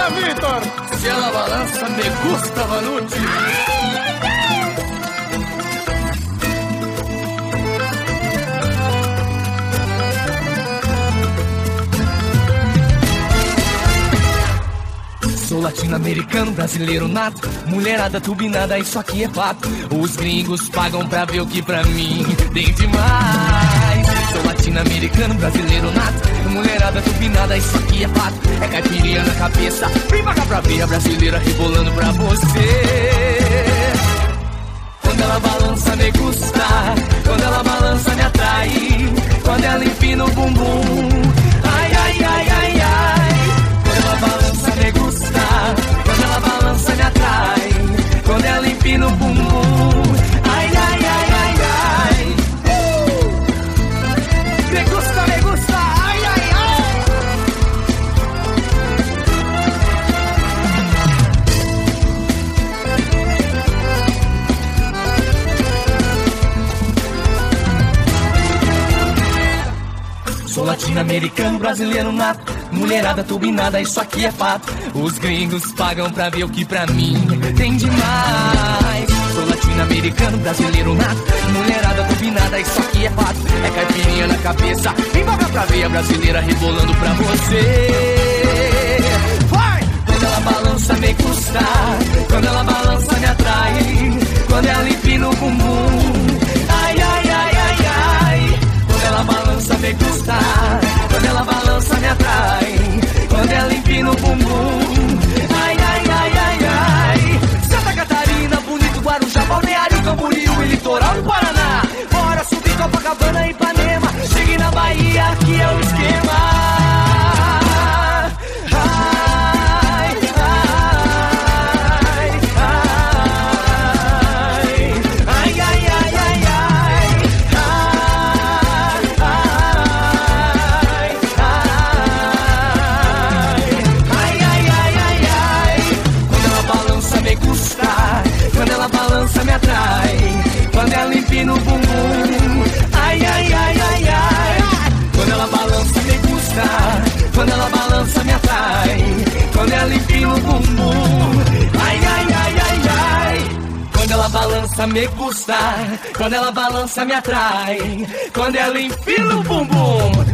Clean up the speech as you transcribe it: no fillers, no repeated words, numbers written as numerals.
Vai, Vitor! Se ela balança, me gusta, Vanucci. Sou latino-americano, brasileiro nato, mulherada turbinada, isso aqui é fato. Os gringos pagam pra ver o que pra mim tem demais. Sou latino-americano, brasileiro nato, mulherada turbinada, isso aqui é fato. É caipirinha na cabeça, vem pagar pra ver a brasileira rebolando pra você. Quando ela balança me gusta, quando ela balança me atrai, quando ela empina o bumbum, ai, ai, ai, ai, ai. Quando ela balança me gusta, quando ela balança me atrai, quando ela empina o bumbum, ai, ai, ai, ai, ai. Me gusta, ai, ai, ai. Sou latino-americano, brasileiro nato, mulherada turbinada, isso aqui é fato. Os gringos pagam pra ver o que pra mim tem demais. Sou latino-americano, brasileiro nato, mulherada turbinada, isso aqui é fato. É caipirinha na cabeça, vem pagar pra ver a brasileira rebolando pra você. Vai! Quando ela balança me gusta, quando ela balança me atrai, quando ela empina o bumbum, ai, ai, ai, ai, ai. Quando ela balança me gusta, quando ela balança me atrai, quando ela empina o bumbum, ai, ai, ai, ai, ai. Santa Catarina, Bonito, Guarujá, Balneário, Camboriú e Litoral do Paraná. Bora subir Copacabana e Ipanema, chegue na Bahia, aqui é o esquema. Ai, ai, ai, ai, ai, ai, ai, quando ela balança me atrai, quando ela empina o bumbum, ai, ai, ai, ai, ai. Quando ela balança me gusta, quando ela balança me atrai, quando ela empina o bumbum, ai, ai, ai, ai, ai. Quando ela balança me gusta, quando ela balança me atrai, quando ela empina o bumbum.